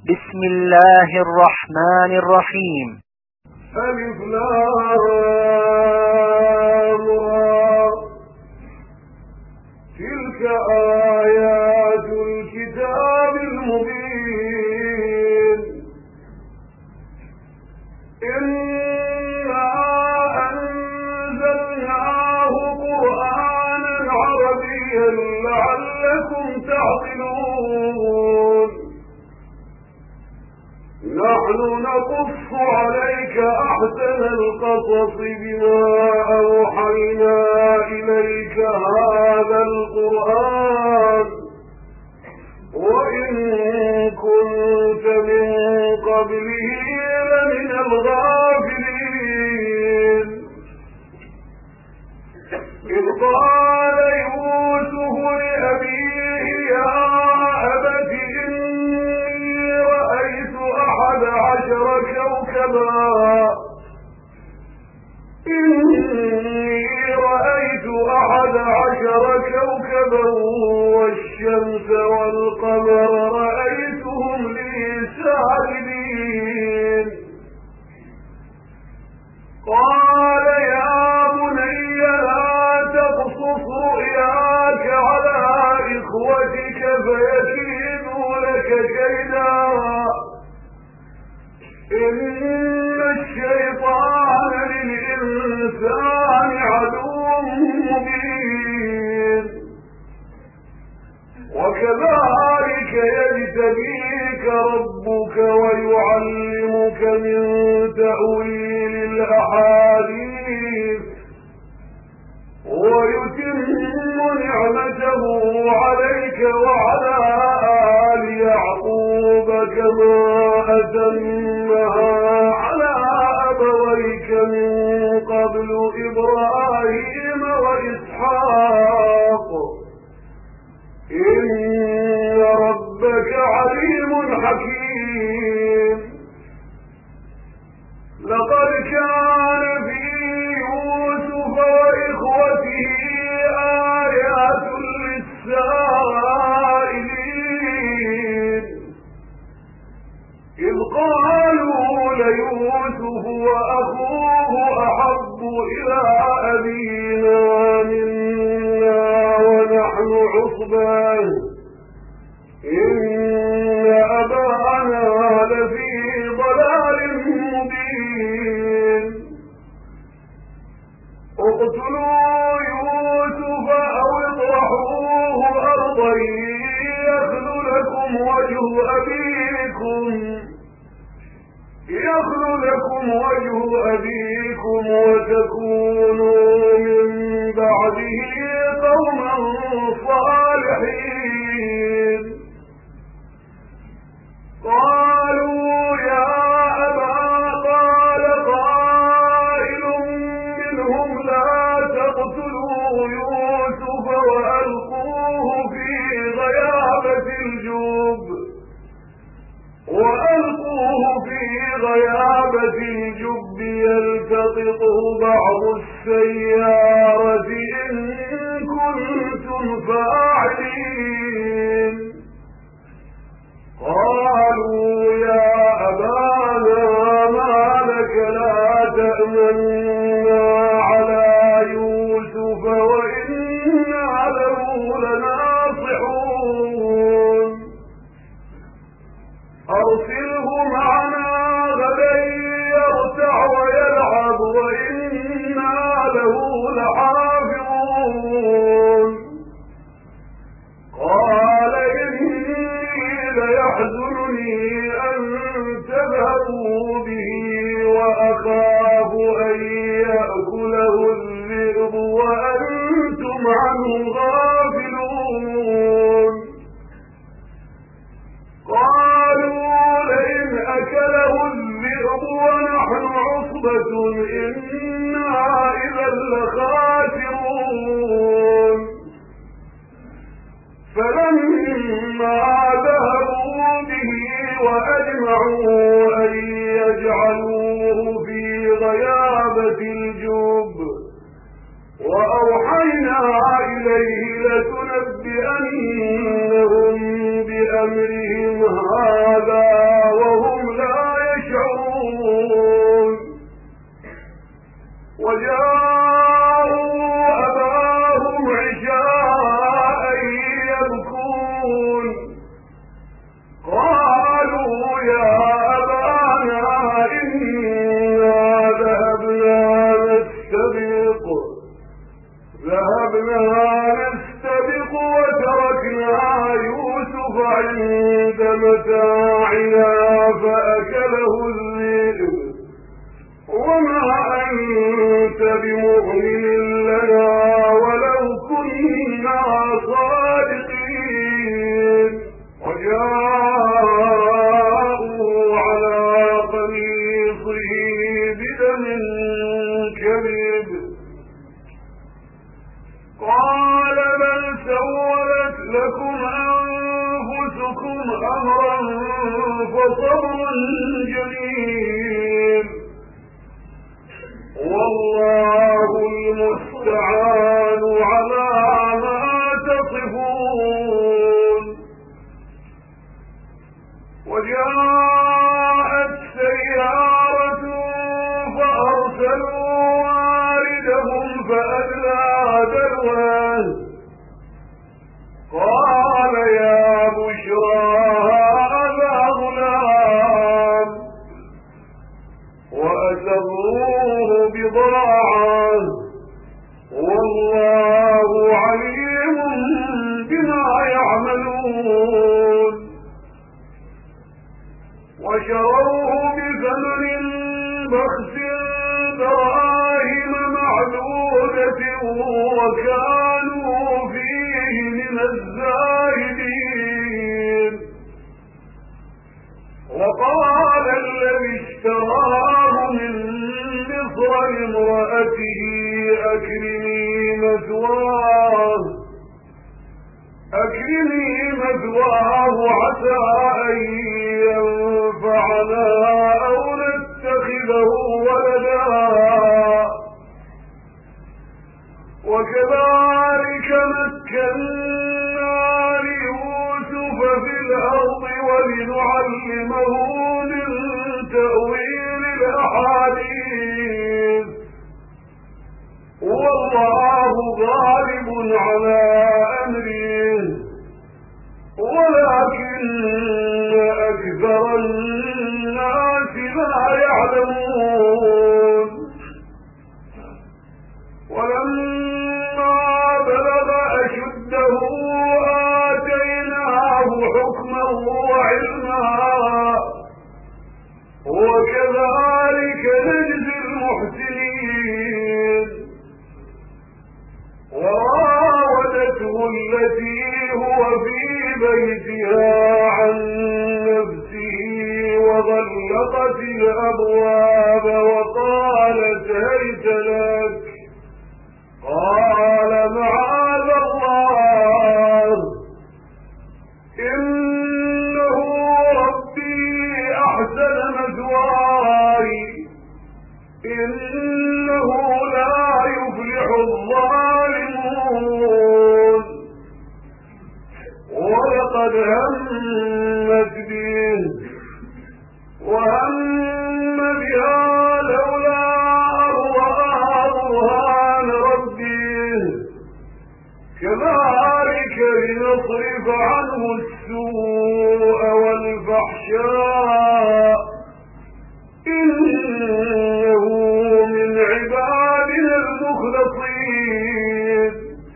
بسم الله الرحمن الرحيم. ألف لام را. تلك آيات الكتاب المبين. إنا أنزلناه قرآنا عربيا لعلكم تعقلون. نحن نقص عليك أحسن القصص بما أوحينا إليك هذا القرآن وإن كنت من قبله لمن الغافلين. إذ قال يوسف لأبيه يا أبت إني رأيت 11 كوكبا والشمس والقمر رأيتهم لي ساجدين. قال يا بني لا تقصص رؤياك على إخوتك فيكيدوا لك كيدا إن الشيطان للإنسان عدو مبين. وكذلك يجتبيك ربك ويعلمك من تأويل الأحاديث ويتم نعمته عليك وعلى آل يعقوب كما أتمها على أبويك من قبل إبراهيم وإسحاق إن ربك عليم حكيم. لقد كان في يوسف وإخوته آيات للسائلين إذ قالوا ليوسف وأخوه أحب إلى أبينا منا ونحن عصبة إن أبانا لفي ضلال مبين. اقتلوا يوسف أو اطرحوه أرضا يخل لكم وجه أبيكم وتكونوا من بعده قوما صالحين. قالوا يا أبا قال قائل منهم لا تقتلوا يوسف وألقوه في غيابة الجب يلتقطه بعض السيارة إن كنتم فاعلين. قالوا يا أبانا ما لك لا تأمنا على يوسف وإنا له لناصحون. أرسله معنا غدا يرتع ويلعب وإنا له لحافظون. قال إني ليحزنني أن تذهبوا به وأخاف أن يأكله الذئب وأنتم عنه غافلون. قالوا لئن أكله الذئب ونحن عصبة إنا إذا لخاسرون. فلما ذهبوا به وأجمعوا أن يجعلوه في غيابة الجب وأوحينا إليه لتنبئنهم بأمرهم هذا وجاءوا أباهم عشاء يبكون قالوا يا أبانا إنا ذهبنا نستبق وتركنا يوسف عند متاعنا فأكله الذئب وما أنت بمؤمن لنا ولو كنا صادقين وجاءوا على قميصه بدم كذب قال بل سولت لكم أنفسكم أمرا فصبر جميل والله المستعان على ما تصفون وجاءت سيارة فأرسلوا واردهم فأدلى دلوه قال يا بشرى هذا غلام وأسروه بضاعة والله عليم بما يعملون وشروه بثمن بخس دراهم معدودة وكانوا فيه من الزاهدين وقال الذي اشتراه من مصر لامرأته أكرمي مثواه عسى أن ينفعنا أو نتخذه ولدا وكذلك مكنا ليوسف في الأرض ولنعلمه من تأويل الأحاديث والله غالب على أمره ولكن أكثر الناس لا يعلمون ولما بلغ أشده آتيناه حكما وعلما وكذلك نجزي المحسنين وراودته التي هو في بيتها عن نفسه وغلقت الأبواب وقالت هيت لك قال معاذ الله إنه ربي أحسن مثواي إنه لا يفلح الظالمون ولقد همت به وهم بها لولا أن رأى برهان ربه كذلك لنصرف عنه السوء والفحشاء إنه من عبادنا المخلصين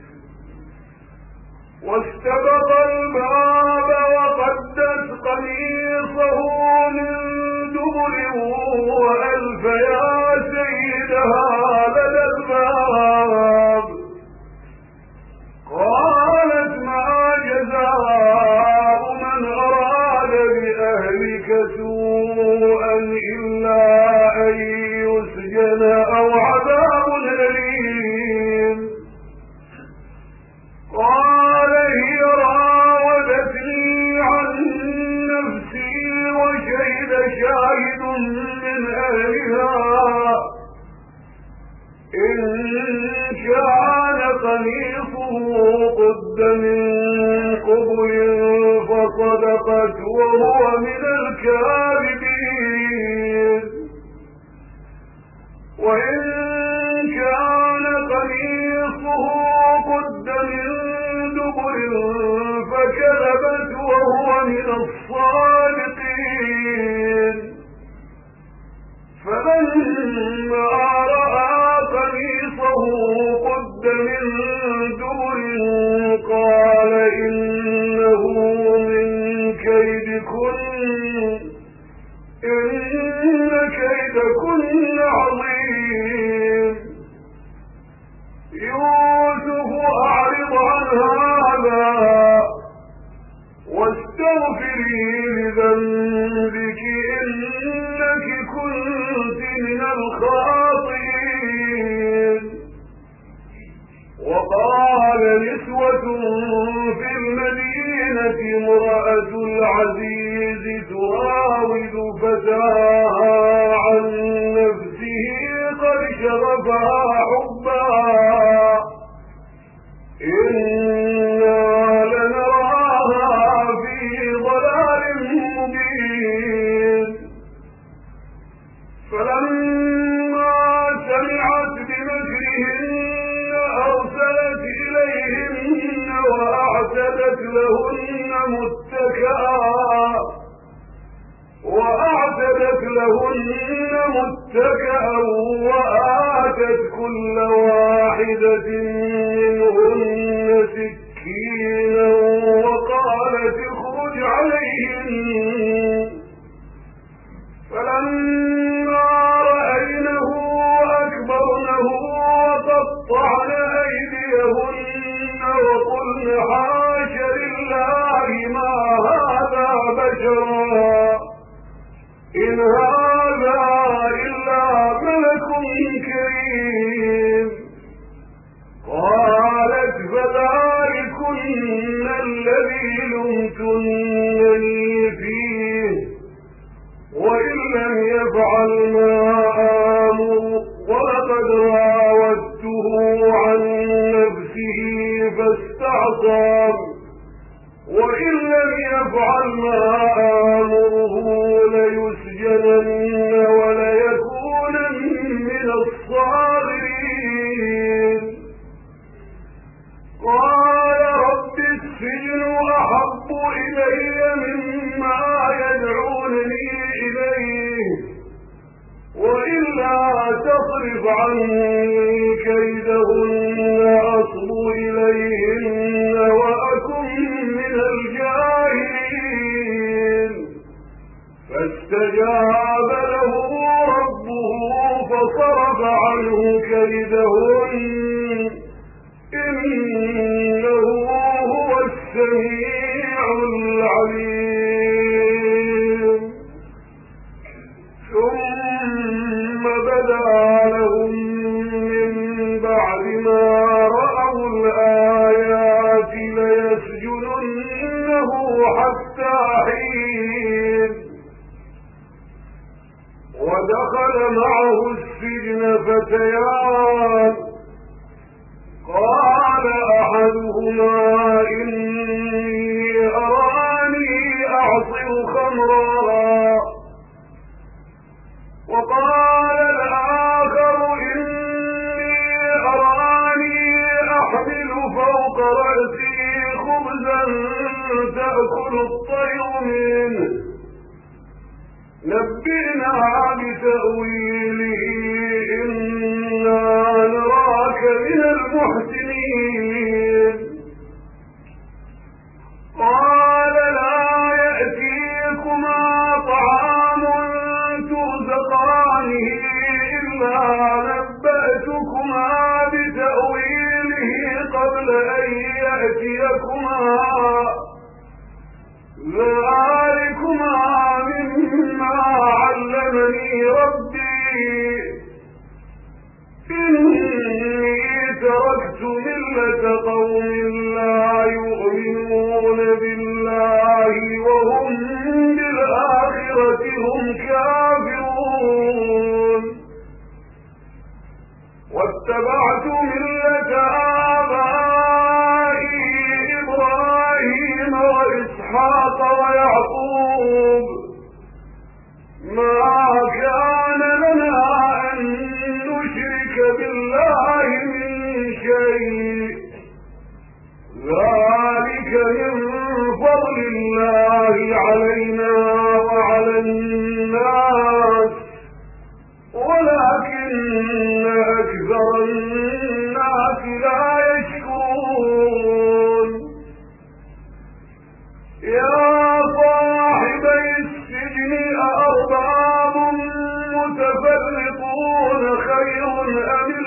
واستبق الباب وقدت قميصه من دبر وألف يا سيدها لدى الباب قالت ما جزاء من أراد بأهلك سوءا إلا أن يسجن أو عذاب أليم قال هي راودتني عن نفسي وشهد شاهد من أهلها إن كان قميصه قد من قبل فصدقت وهو من الكاذبين وإن قد من دبر فكذبت وهو من الصادقين فلما رأى قميصه قد من دبر قال إنه من كيدكن إن كيدكن عظيم يوسف أعرض عن هذا واستغفري لذنبك إنك كنت من الخاطئين وقال نسوة في المدينة امرأة العزيز تراود فتاها عن نفسه قد شغفها حبا إنا لنراها في ضلال مبين فلما سمعت بمكرهن أرسلت إليهن وأعتدت لهن متكئا وآتت كل واحدة منهن سكينا وقالت اخرج عليهن فلما رأينه أكبرنه وقطعن أيديهن وقلن حاش لله ما هذا بشرا إن هذا إلا ملك كريم قالت فذلكن الذي لمتنني فيه وإن لم يفعل ما آمر ولقد راودته عن نفسه فاستعصم وإن لم يفعل ما آمره ليسجنن وليكونن من الصاغرين قال رب السجن أحب إلي مما يدعونني إليه وإلا تصرف عني كيدهن أصب إليهن وأكن من الجاهلين فاستجاب له ربه فصرف عنه كيدهن إنه هو السميع العليم ثم بدا لهم من بعد ما رأوا الآيات ليسجننه حتى حين ودخل معه السجن فتيان قال أحدهما إني أراني أعصر خمرا وقال الآخر إني أراني أحمل فوق رأسي خبزا تأكل الطير منه نبئنا بتأويله إنا نراك من المحسنين قال لا يأتيكما طعام ترزقانه إلا نبأتكما بتأويله قبل أن يأتيكما ذلكما مما علمني ربي إني تركت ملة قوم لا يؤمنون بالله وهم بالآخرة هم كافرون واتبعت ملة آبائي إبراهيم وإسحاق ويعقوب ما كان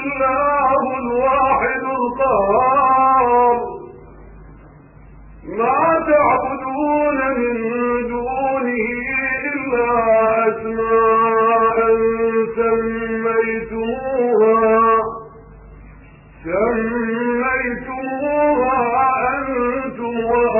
الله الواحد القهار ما تعبدون من دونه إلا أسماء سميتموها أنتم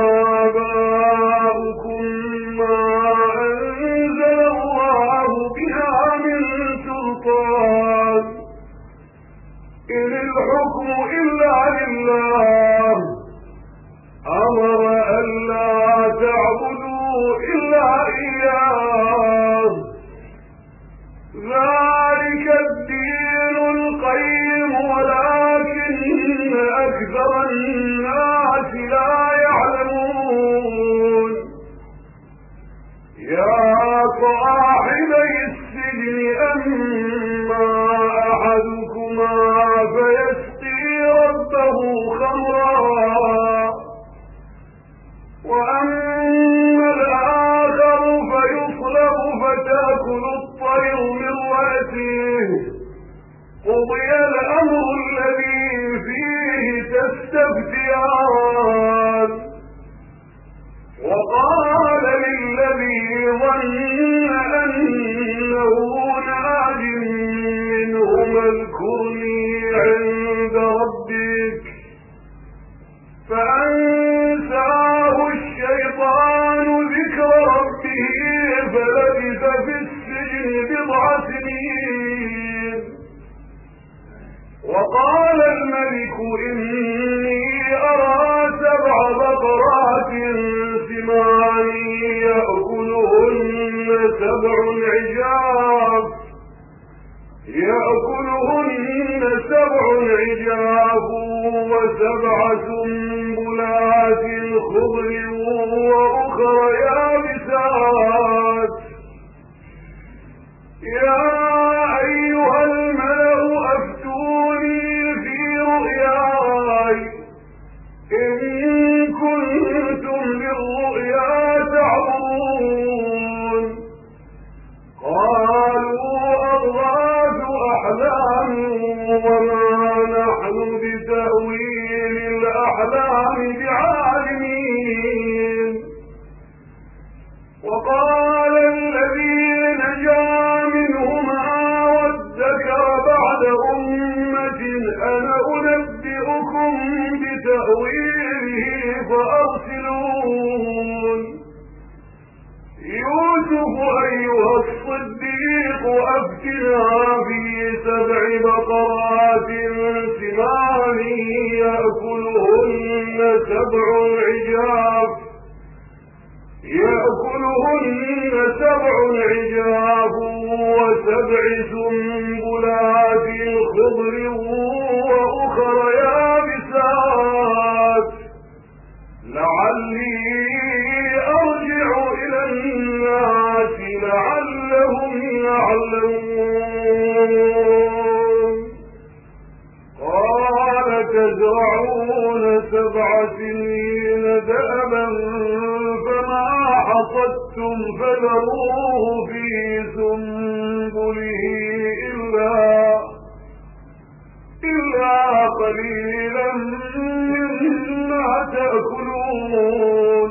وآباؤكم ما أنزل الله بها من سلطان إن الحكم إلا لله أمر ألا تعبدوا إلا إياه ذلك الدين القيم ولكن أكثر الناس لا يعلمون يا صاحبي السجن أما أحدكما فيسقي ربه خمرا وأما الآخر فيصلب فتأكل الطير من رأسه قضي الأمر الذي فيه تستفتيان وقال للذي ظن أنه ناج منهما اذكرني عند ربك فأنساه الشيطان ذكر ربه فلبث في السجن بضع سنين وقال الملك إني أرى 7 بقرات سمان يأكلهن 7 عجاف و7 سنبلات خضر وأخر يابسات يا أيها الملأ أفتوني في رؤياي إن كنتم للرؤيا تعبرون قالوا أضغاث أحلام وما نحن بتأويل الأحلام بعالمين وقال الذي نجا منهما وادكر بعد أمة أنا أنبئكم بتأويله فأرسلون يوسف أيها الصديق أفتنا في 7 بقرات سمان يأكلهن 7 عجاف و7 سنبلات خضر وأخر يابسات لعلي أرجع إلى الناس لعلهم يعلمون قال تزرعون 7 سنين دأبا فما حصدتم فذروه في سنبله إلا قليلا مما تأكلون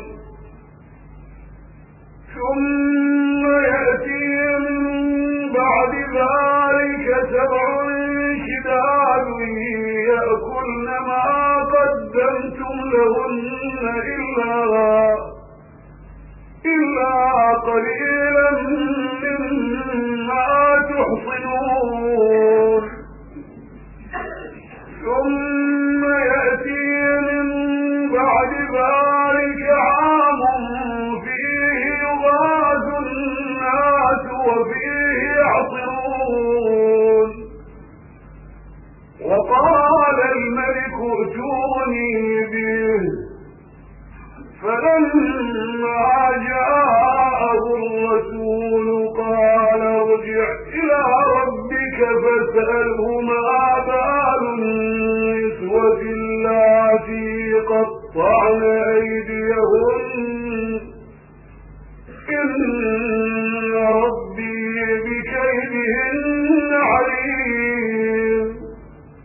ثم يأتي من بعد ذلك 7 شداد يأكلن ما قدمتم لهن إلا قليلا مما تحصنون ثم يأتي من بعد ذلك عام فيه يغاث الناس وفيه يعصرون وقال الملك ائتوني به فلما جاءه الرسول قال ارجع إلى ربك فاسأله ما بال النسوة اللاتي قطعن أيديهن إن ربي بكيدهن عليم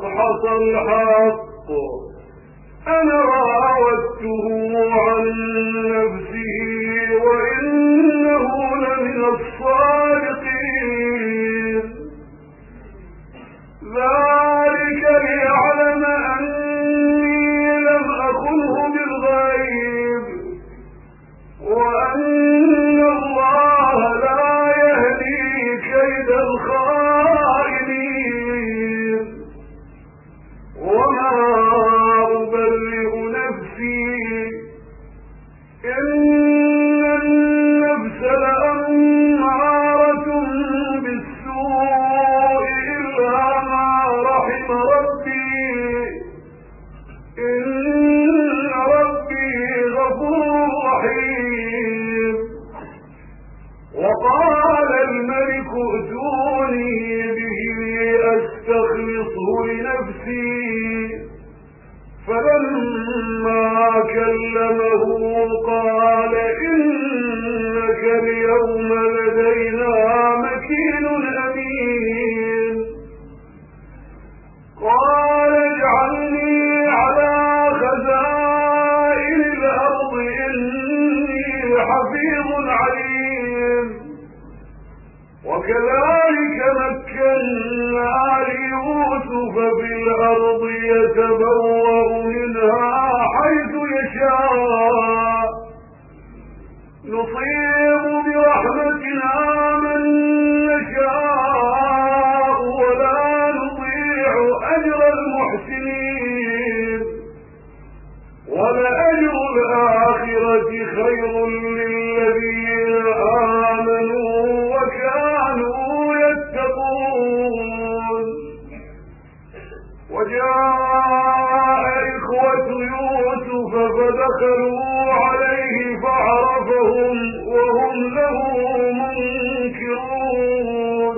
وأضحط الحق أنا راودته عن نفسه وإنه لمن الصادقين ذلك ليعلم أني لم أخنه بالغيب وأن الله لا يهدي كيد الخائنين وما أبرئ نفسي إن النفس لأمارة بالسوء إلا ما رحم ربي إن ربي غفور رحيم وقال الملك ائتوني به أستخلصه لنفسي فلما كلمه قال إنك اليوم لدينا مكين أمين قال اجعلني على خزائن الأرض إني حفيظ عليم وكذلك مكنا ليوسف في الأرض يتبوأ منها حيث يشاء نصيب برحمتنا من نشاء ولا نضيع أجر المحسنين ولأجر الآخرة خير للذين آمنوا وكانوا يتقون وجاء إخوة يوسف فدخلوا عليه فعرفهم وهم له منكرون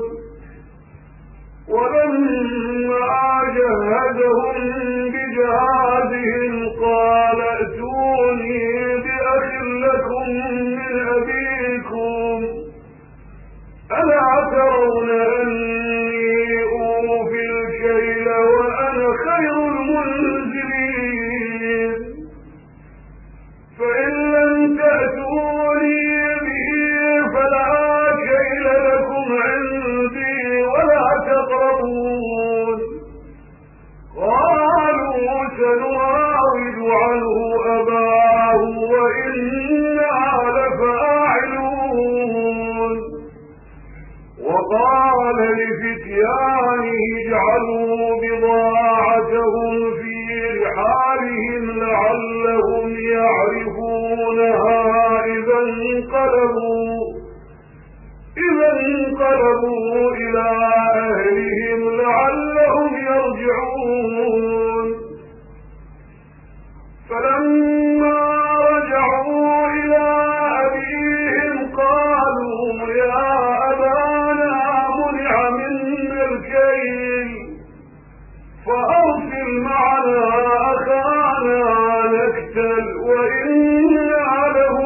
ولما جهزهم بجهازهم قال ائتوني بأخ لكم من أبيكم ألا ترون أني أوفي الكيل وأنا خير المنزلين فإن لم تأتوني به فلا كيل لكم عندي ولا تقربون قالوا سنراود عنه أباه وإنا لفاعلون وقال لفتيانه اجعلوا بضاعتهم في رحالهم لعلهم يعرفونها إذا انقلبوا إلى أهلهم لعلهم يرجعون فلما رجعوا إلى أبيهم قالوا يا أبانا منع منا الكيل فأرسل معنا أخانا نكتل وإنا له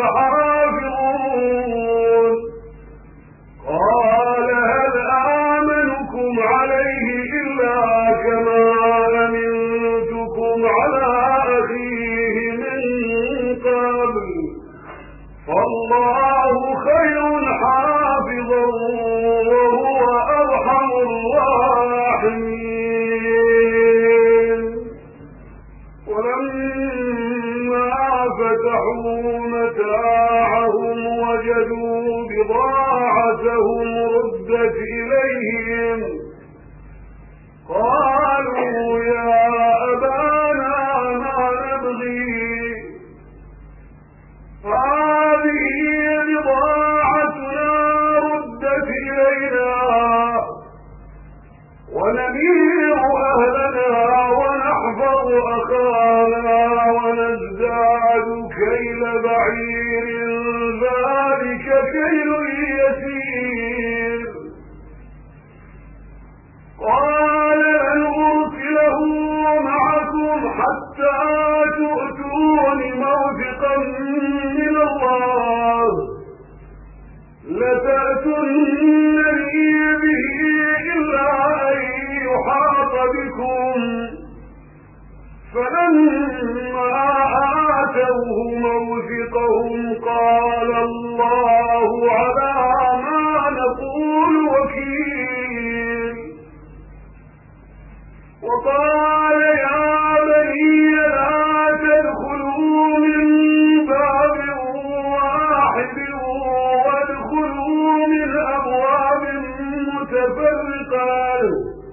لحافظون قال هل آمنكم عليه إلا كما أمنتكم على أخيه من قبل فالله خير حافظا وهو أرحم الراحمين ولما فتحوا متاعهم وجدوا بضاعتهم ردت إليهم قالوا يا أبانا ما نبغي هذه بضاعتنا ردت إلينا ونمير أهلنا ونحفظ أخانا ونزداد كيل بعير ذلك كيل يسير قال أن أرسله معكم حتى تؤتون موثقا من الله لتأتونني به إلا أن يحاط بكم فلما آتوه موثقهم قال الله على ما نقول وكيل وقال يا بني لا تدخلوا من باب واحد وادخلوا من أبواب متفرقة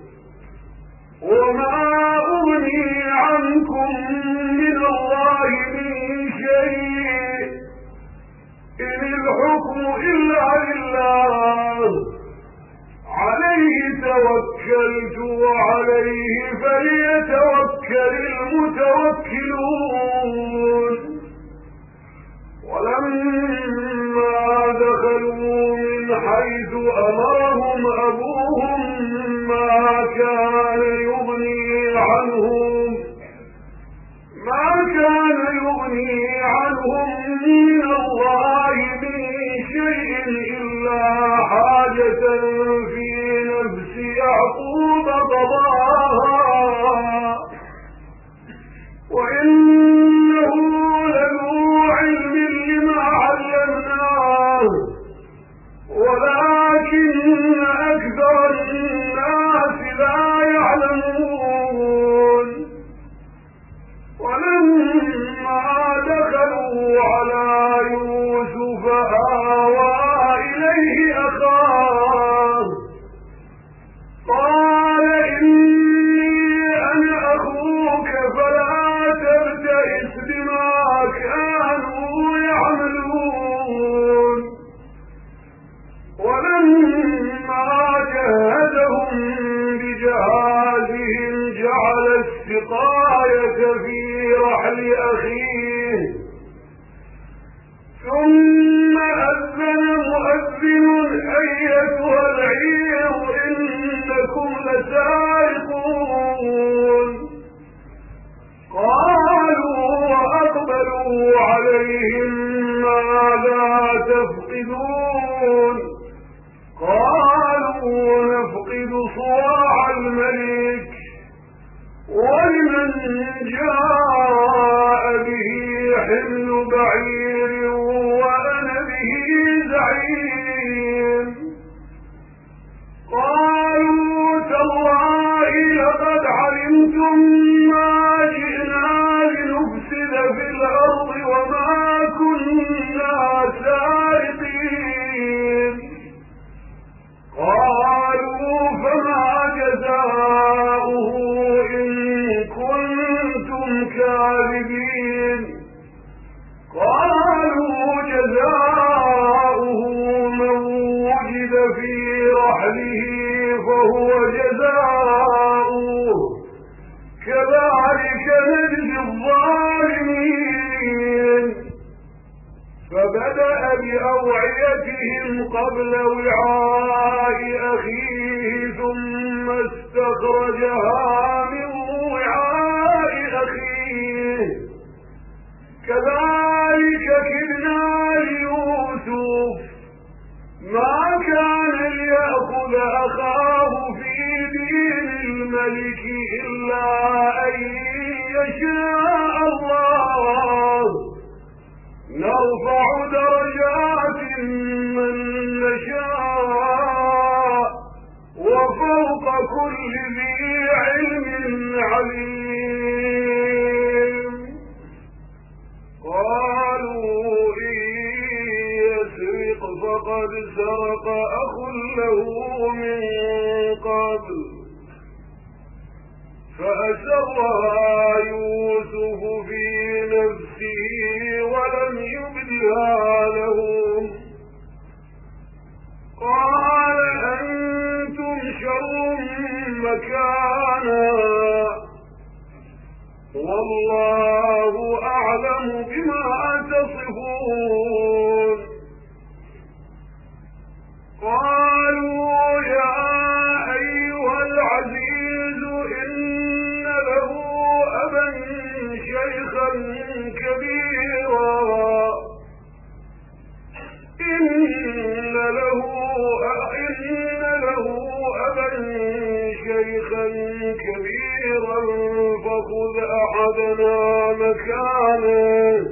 وما أغني عنكم من الله من شيء إن الحكم إلا لله عليه توكلت وعليه فليتوكل المتوكلون ولما دخلوا من حيث أمرهم أبوهم ما كان يغني عنهم من الله من شيء إلا حاجة في نفس يعقوب قضاها وإنه لذو علم لما علمناه ولكن أكثر الناس لا يعلمون ولما دخلوا على يوسف آوى إليه أخاه قال إني أنا أخوك فلا تبتئس بما كانوا يعملون ولما جهزهم بجهازهم جعل السقاية في رحل أخيه ثم أذن مؤذن أيتها العير إنكم لسارقون قالوا وأقبلوا عليهم ماذا تفقدون قالوا نفقد صواع الملك ولمن جاء به حمل بعير وأنا به زعيم قالوا تالله لقد علمتم ما جئنا لنفسد في الأرض وما كنا سارقين قالوا فما جزاؤه إن كنتم كاذبين قالوا جزاؤه من وجد في رحله فهو جزاؤه كذلك نجزي الظالمين فبدأ بأوعيتهم قبل وعاء أخيه ثم استخرجها من وعاء أخيه كذلك كدنا ليوسف ما كان ليأخذ أخاه في دين الملك إلا أن يشاء الله نرفع درجات من نشاء وفوق كل ذي علم عليم قالوا إن يسرق فقد سرق أخ له من قبل فأسرها يوسف في نفسه ولم يبدها لهم قال أنتم شر مكانا والله أعلم بما تصفون قالوا يا أيها العزيز إن له أبا شيخا كبيرا إن له أبا شيخا شيخا كبيرا فخذ أحدنا مكانه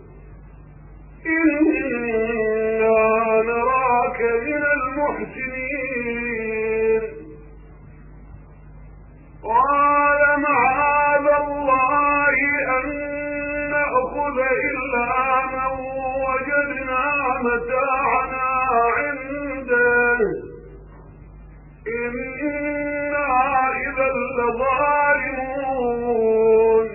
إنا نراك من المحسنين قال معاذ الله أن نأخذ إلا من وجدنا متاعنا عنده إنا إذا لظالمون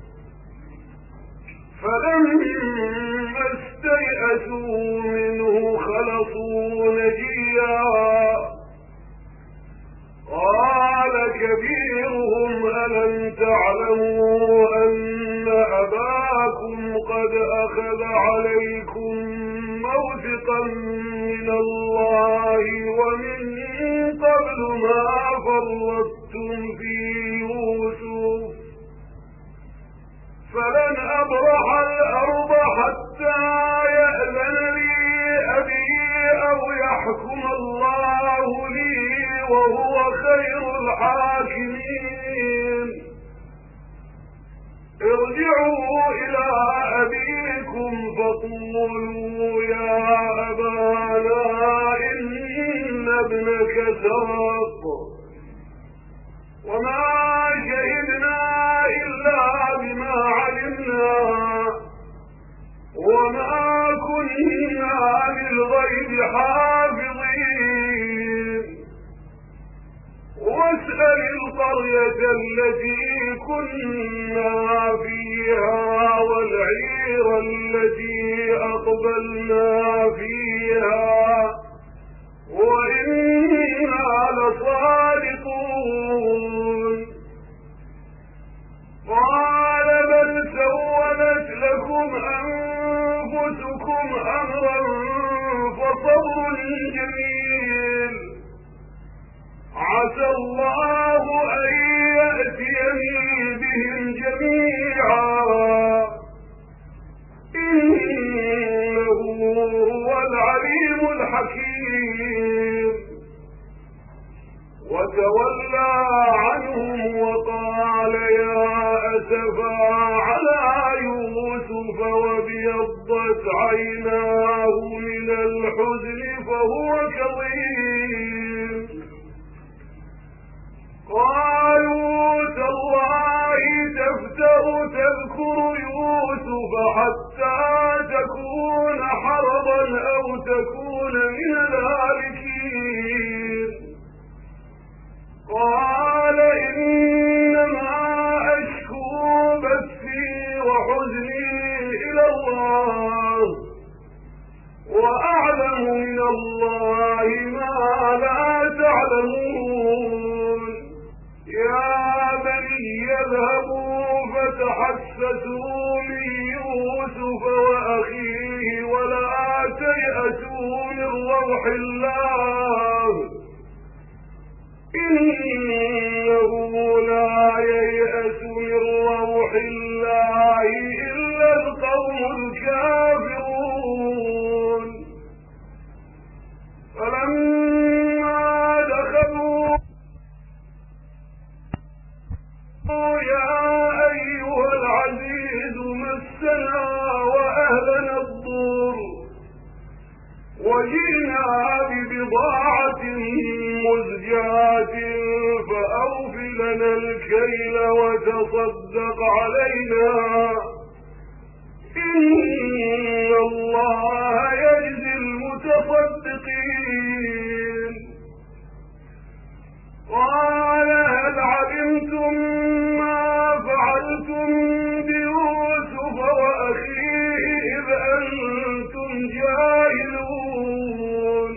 فلما استيئسوا منه خلصوا نجيا قال كبيرهم ألم تعلموا أن أباكم قد أخذ عليكم موثقا من الله ومن قبل ما فرطتم في يوسف فلن أبرح الأرض حتى يأذن لي أبي أو يحكم الله لي وهو خير الحاكمين ارجعوا إلى أبيكم فقولوا يا أبانا إن ابنك سرق وما شهدنا إلا بما علمنا وما كنا للغيب حافظين واسأل القرية التي كنا فيها والعير التي أقبلنا فيها وإنا لصادقون قال بل سولت لكم أنفسكم أمرا فصبر جميل عسى الله أن يأتيني بهم جميعا إنه هو العليم الحكيم وتولى عنهم وقال يا أسفا على يوسف وابيضت عيناه من الحزن فهو كظيم قالوا تالله تفتأ تذكر يوسف حتى تكون حرضا أو تكون من الهالكين قال إنما أشكو بثي وحزني إلى الله وأعلم من الله ما لا تعلمون يا بني اذهبوا فتحسسوا من يوسف وأخيه ولا تيأسوا من روح الله إنه لا ييأس من روح الله إلا القوم الكافرون فلما دخلوا يا أيها العزيز مسنا وأهلنا الضر وجئنا ببضاعة مزجاة فأوف لنا الكيل وتصدق علينا إن الله يجزي المتصدقين قال هل علمتم ما فعلتم بيوسف وأخيه إذ أنتم جاهلون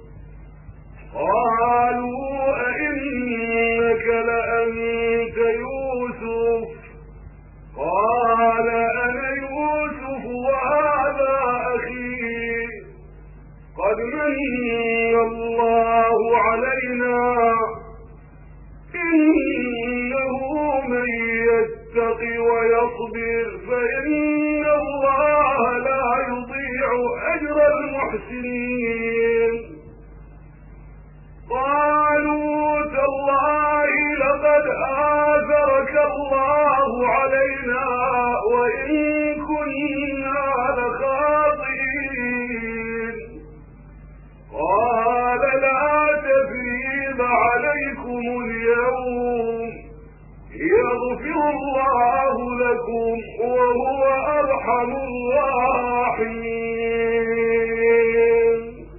قالوا أئنك لأنت يوسف قال أنا يوسف وهذا أخي قد من الله علينا إنه من يتق ويصبر فإن الله لا يضيع أجر المحسنين قالوا تالله لقد الله علينا وإن كنا لخاطئين. قال لا تثريب عليكم اليوم يغفر الله لكم وهو أرحم الراحمين.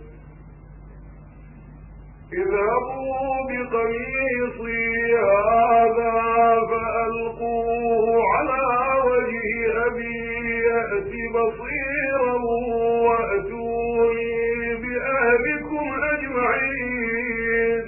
اذهبوا بقميصي هذا فألقوه على وجه أبي يأت بصيرا وأتوني بأهلكم أجمعين.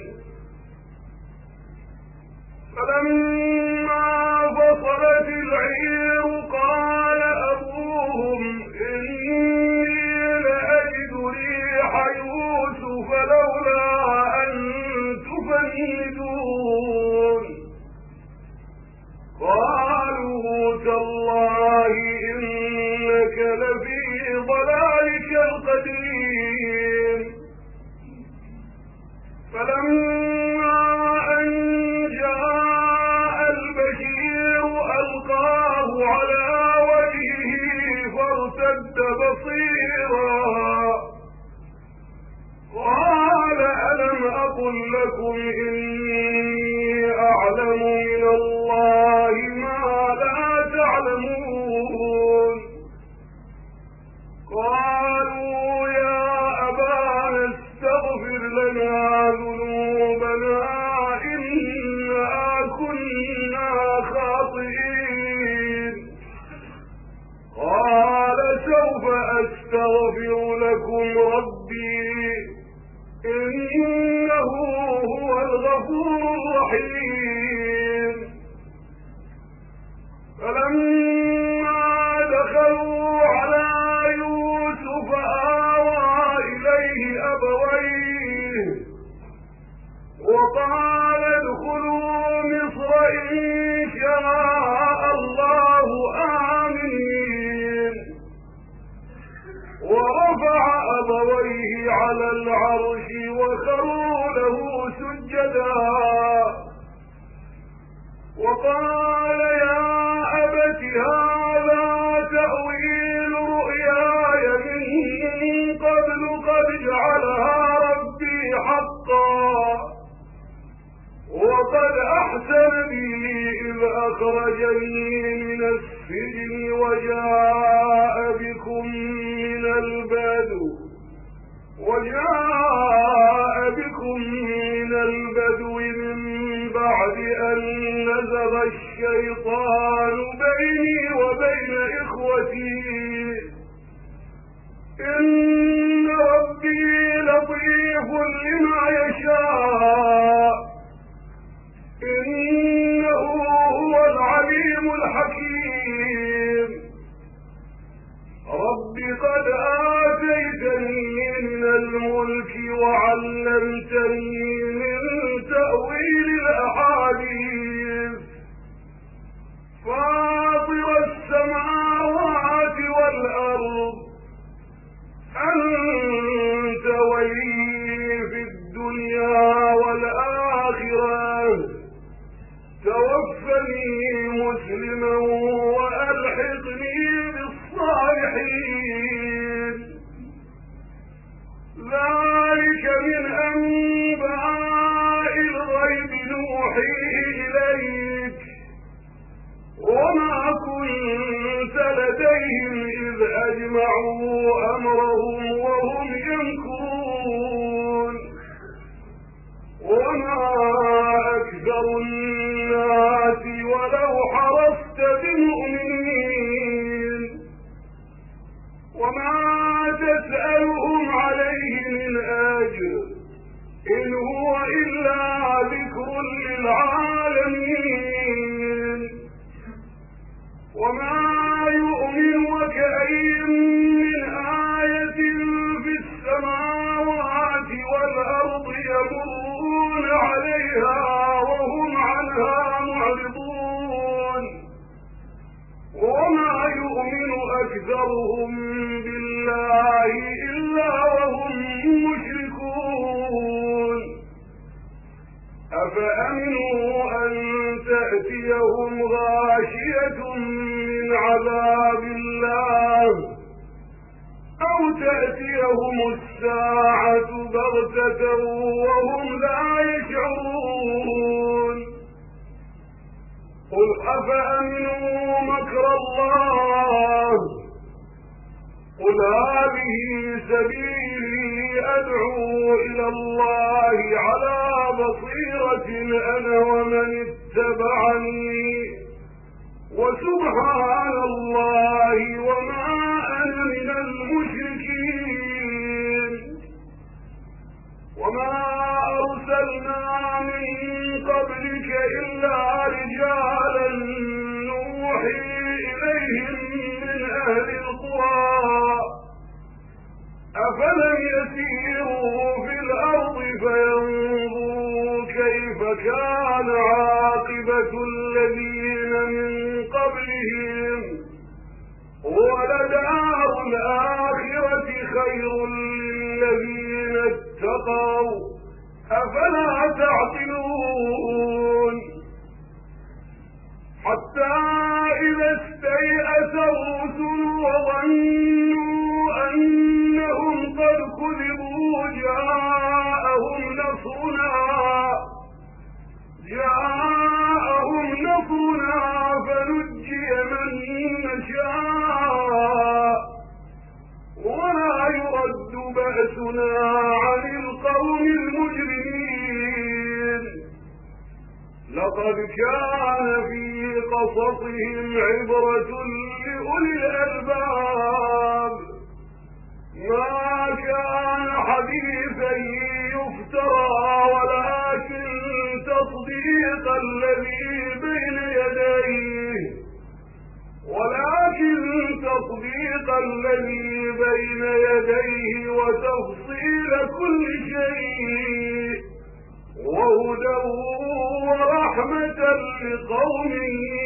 فلما فصلت العير قال أبوهم إني لأجد ريح يوسف لولا أن تفندون. قالوا تالله إنك لفي ضلالك القديم. فلما أن جاء البشير ألقاه على وجهه فارتد بصيرا. قال ألم أقل لكم إني أعلم من الله ما لا تعلمون. قالوا يا أبانا استغفر لنا ذنوبنا إنا كنا خاطئين. قال سوف أستغفر لكم ربي إنه هو الغفور الرحيم. فلما دخلوا على يوسف آوى إليه أبويه وقال ادخلوا مصر إن شاء الله آمنين. ورفع أبويه على العرش وخروا له سجدا وقال يا أبت هذا تأويل رؤياي من قبل قد جعلها ربي حقا وقد أحسن بي إذ أخرجني من السجن وجاء بكم من البدو من بعد أن نزغ الشيطان بيني وبين إخوتي إن ربي لطيف لما يشاء إنه هو العليم الحكيم. رب قد آتيتني من الملك وعلمتني من تأويل الأحاديث فاطر السماوات والأرض أنت ولي في الدنيا والآخرة توفني مسلما وألحقني بالصالحين. ذلك من أنباء الغيب نوحيه إليك وما كنت لديهم إذ أجمعوا أمرهم وهم يمكرون. وما أكثر الناس ولو حرصت بمؤمنين وما تسألهم عليه من أجر إن هو إلا ذكر للعالمين. وما يؤمن وكأين من تأتيهم غاشية من عذاب الله أو تأتيهم الساعة بغتة وهم لا يشعرون قل أفأمنوا مكر الله قل هذه سبيلي أدعو إلى الله على بصيرة أنا ومن اتبعني وسبحان الله وما أنا من المشركين وما أرسلنا من قبلك إلا رجالا نوحي إليهم من أهل القرى أفلم يسيروا في الأرض فينظروا كيف كان عاقبة الذين من قبلهم ولدار الآخرة خير للذين اتقوا أفلا تعقلون حتى إذا استيأس الرسل وظنوا أنهم قد كذبوا جاءهم نصرنا فنجي من نشاء ولا يرد بأسنا عن القوم المجرمين لقد كان في قصصهم عبرة لأولي الألباب ما كان حديثا يفترى ولكن تصديق الذي بين يديه وتفصيل كل شيء وهدى ورحمة لقوم